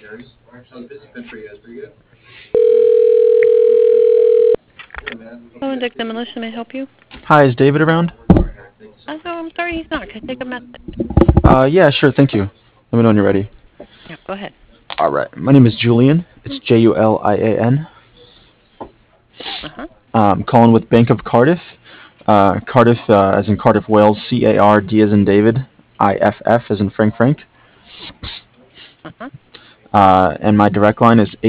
Hello, Dick Demolition. May I help you? Hi, is David around? I'm sorry he's not. Can I take a message? Yeah, sure, thank you. Let me know when you're ready. Yeah, go ahead. All right, my name is Julian. It's Julian. Uh-huh. Calling with Bank of Cardiff. Cardiff, as in Cardiff, Wales. CARD as in David. IFF as in Frank. Uh-huh. And my direct line is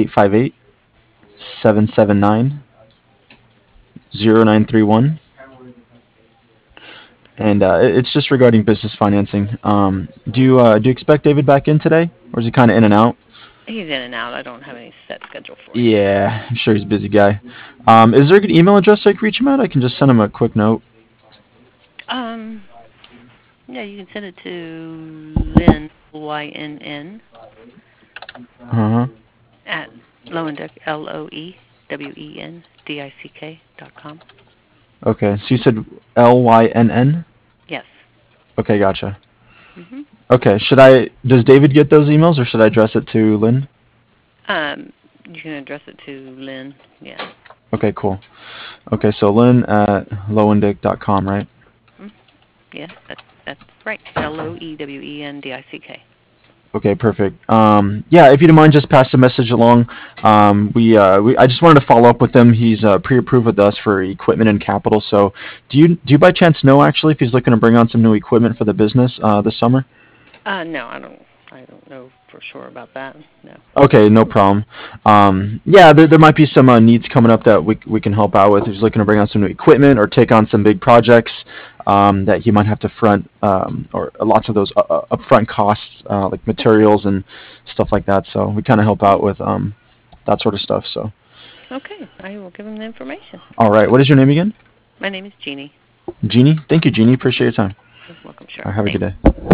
858-779-0931. And it's just regarding business financing. Do you expect David back in today, or is he kind of in and out? He's in and out. I don't have any set schedule for him. Yeah, I'm sure he's a busy guy. Is there a good email address I can reach him at? I can just send him a quick note. Um, yeah, you can send it to Lynn, Yinn, Uh-huh. at Lowendick, LOEWENDICK.com. Okay, so you said Lynn? Yes. Okay, gotcha. Mm-hmm. Okay, does David get those emails, or should I address it to Lynn? You can address it to Lynn. Yeah. Okay, cool. Okay, so Lynn at lowendick.com, right? Yeah, that's right. LOEWENDICK. Okay, perfect. Yeah, if you don't mind, just pass the message along. I just wanted to follow up with him. He's pre-approved with us for equipment and capital. So, do you by chance know actually if he's looking to bring on some new equipment for the business this summer? No, I don't know for sure about that. No. Okay, no problem. Yeah, there might be some needs coming up that we can help out with. If he's looking to bring on some new equipment or take on some big projects that he might have to front, or lots of those upfront costs like materials and stuff like that. So we kind of help out with that sort of stuff. So, Okay, I will give him the information. all right, what is your name again? My name is Jeannie. Jeannie. Thank you, Jeannie. Appreciate your time. You're welcome, All sure. right, have a good Thanks. day.